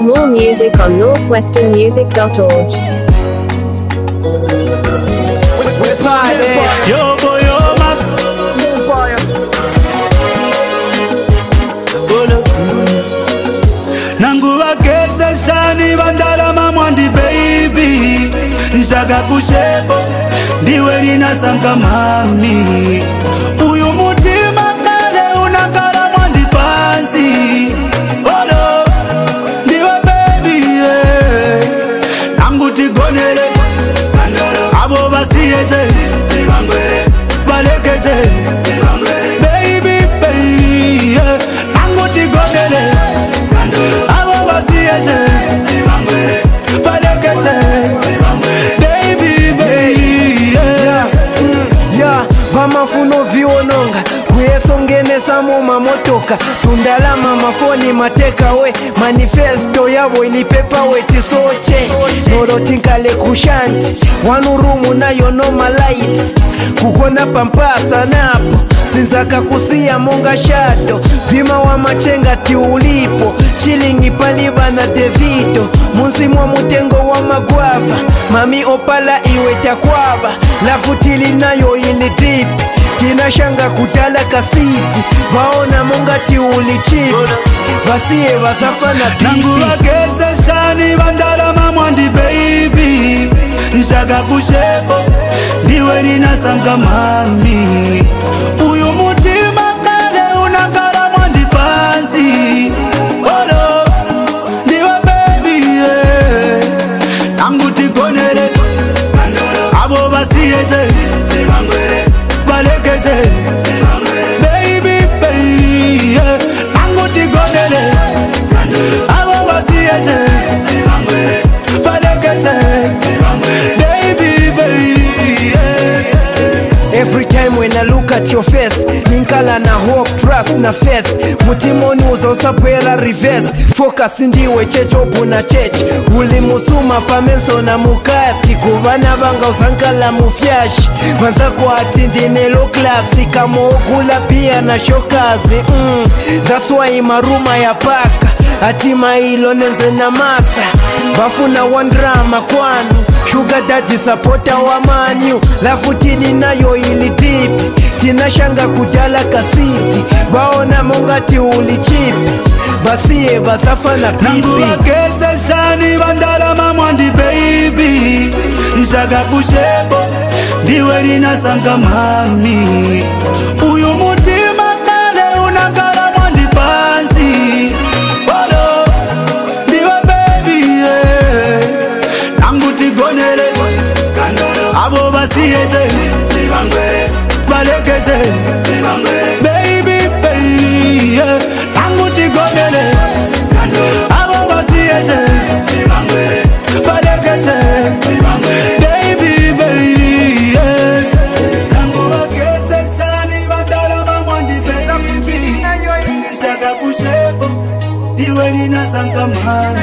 more music on northwesternmusic.org. Yo boy, yo maps. Nanguwa kesa shani bandala mamwandi baby. Nshaka kushepo ndiwe nina sanka mami. Uyu mutima kale unakala mwandi pansi. Olo ndiwe baby yeah. Nanguti gonele abo basiyese balekese baby baby yeah. Nanguti gonele abo basiyese balekese baby baby yeah. Vamafuno viononga kuyesongenesa muma motoka tundalama mafoni mateka we manifesto yabo ilipepa wetisoche norotinkale kushanti wanurumu nayo no malaiti kukona pampasa napo sinzaka kusia monga shato zima wa machenga ti ulipo chilingi paliba na devito munsimu wa mutengo wa magwava mami opala iwe takwaba lafutili nayo ili tipi tinashanga kutala kasiti vaona monga ti ulichipi basiye basafa na pipi nanguwa kesa shani bandala mamwandi baby nshaka kushepo ndiwe nina sanka mami. Uyu mutima kale unakala mwandi pansi. Olo ndiwe baby yeah. Nanguti gonele abo basiyese balekese baby baby yeah. Nanguti gonele abo basiyese balekese baby baby yeah. Every time when I look at your face ninkala na hope, trust na faith mutimoni uzosapwera reverse focus ndiwe chechobu na cheche ulimusuma pamenso na mukati kuvana vanga usankala mufyashi mazako ati ndinelo klasi kama ogula pia na shokazi that's why maruma ya paka ati mailo nenze na matha bafuna one drama kwanu sugar daddy supporter wa manyu lafutini nayo ili tipi tinashanga kudala kasiti baona mongati ulichipi basiye basafa na pipi nanguwa kesa shani bandala mamwandi baby nshaka kushepo ndiwe nina sanka mami. Uyu mutima kale unakala mwandi pansi. Olo ndiwe baby yeah. Nanguti gonele abo basiyese balekese baby baby yeah. Nanguti gonele abo basiyese balekese baby baby yeah. Nanguwa kesa shani bandala mamwandi baby nshaka kushepo ndiwe nina sanka mami.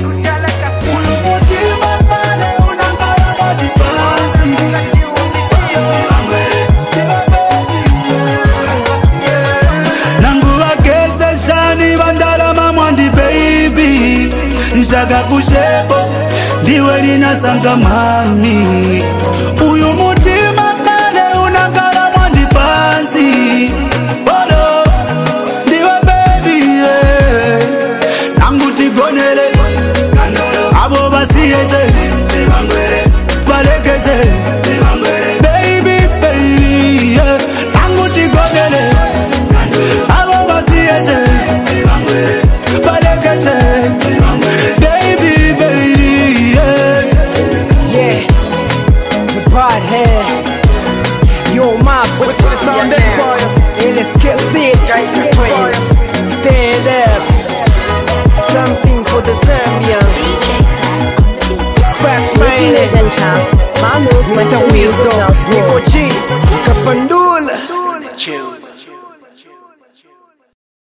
Uyu mutima kale unakala mwandi pansi. Nanguwa kesa shani bandala mamwandi baby nshaka kushepo ndiwe nina sanka mami. Uyu mutima